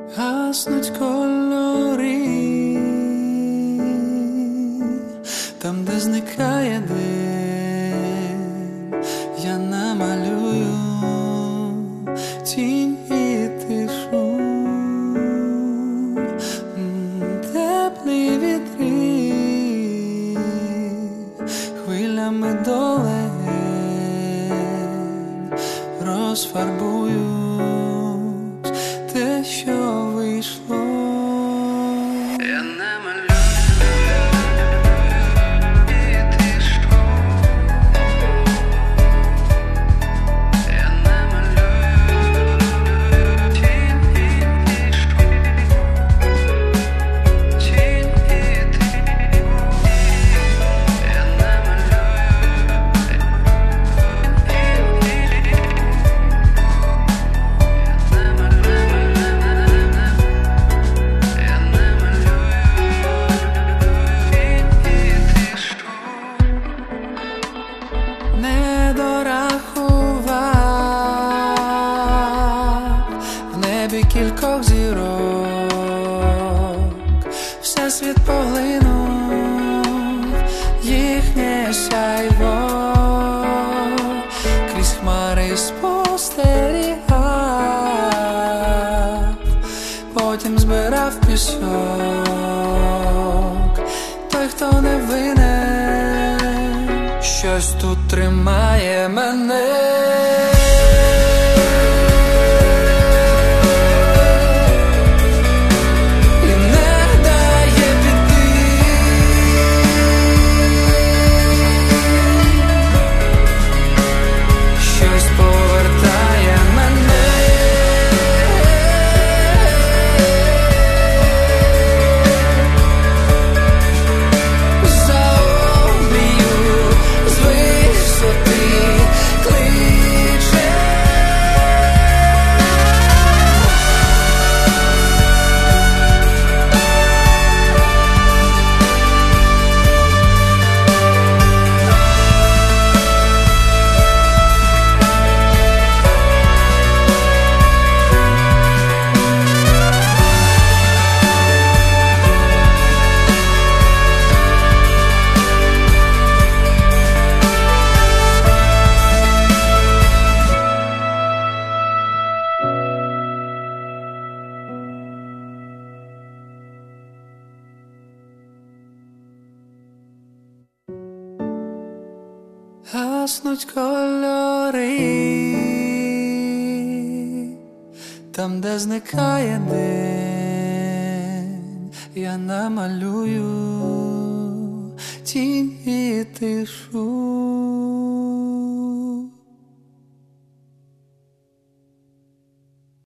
Гаснуть кольори, там, де зникає день, я намалюю тінь і тишу, теплі вітри хвилями долень розфарбують те, що вийшло. Я намалюю кількох зірок, всесвіт поглинув їхнє сяйво, крізь хмари спостерігав, потім збирав пісок. Той, хто не винен, щось тут тримає мене. Гаснуть кольори, там, де зникає день, я намалюю тінь і тишу.